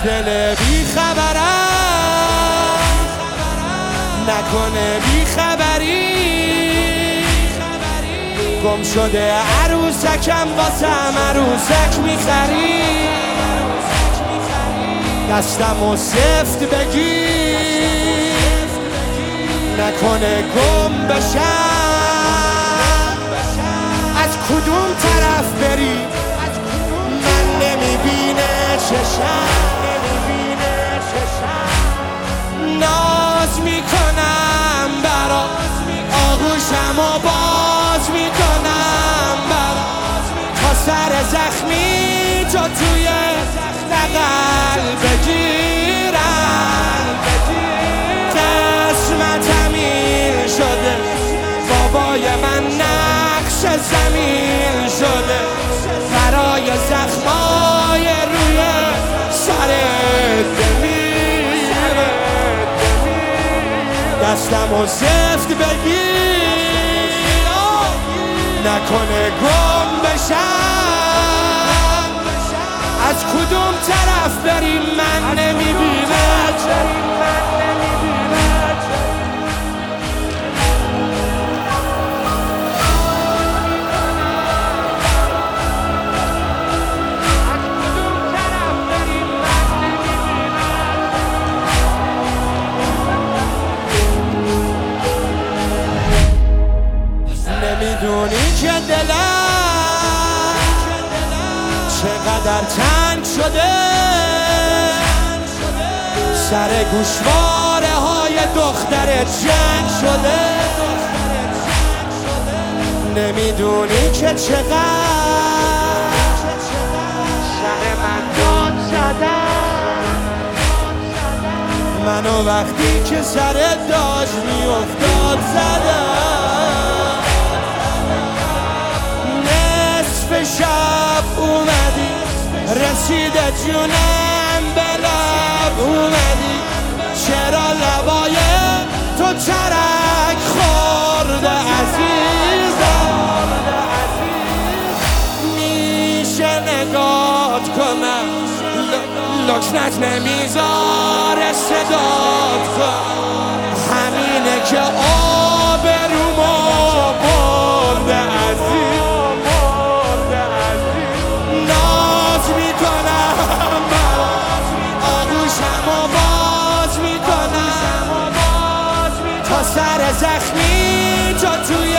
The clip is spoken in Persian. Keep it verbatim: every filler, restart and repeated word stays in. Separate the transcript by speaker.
Speaker 1: دل بی خبرم نکنه بی خبری گم شده عروسکم واسم عروسک میخری دستم و سفت بگیر نکنه گم بشم از کدوم طرف بری من نمیبینه چشم ناز میکنم برا آغوشم و باز میکنم برا تا سر زخمی تو توی بغل بگیرم قسمتم این شده بابای من نقش زمین شده برای زخمای روی سرت بمیره دستم و سفت بگیر نکنه گم بشم از کدوم طرف بریم من نمیبینه نمیدونی که دلم چقدر تنگ شده سر گوشواره های دختر جنگ شده نمیدونی که چقدر سر من داد زدن منو وقتی که سرت داشت میافتاد زدن شب اومدی رسیده جونم به لب اومدی چرا لبای تو ترک خورده عزیزم میشه نگات کنم لکنت نمیذاره صدات کنم همینه که آبرومو برده عزیز سر زخمی تو توی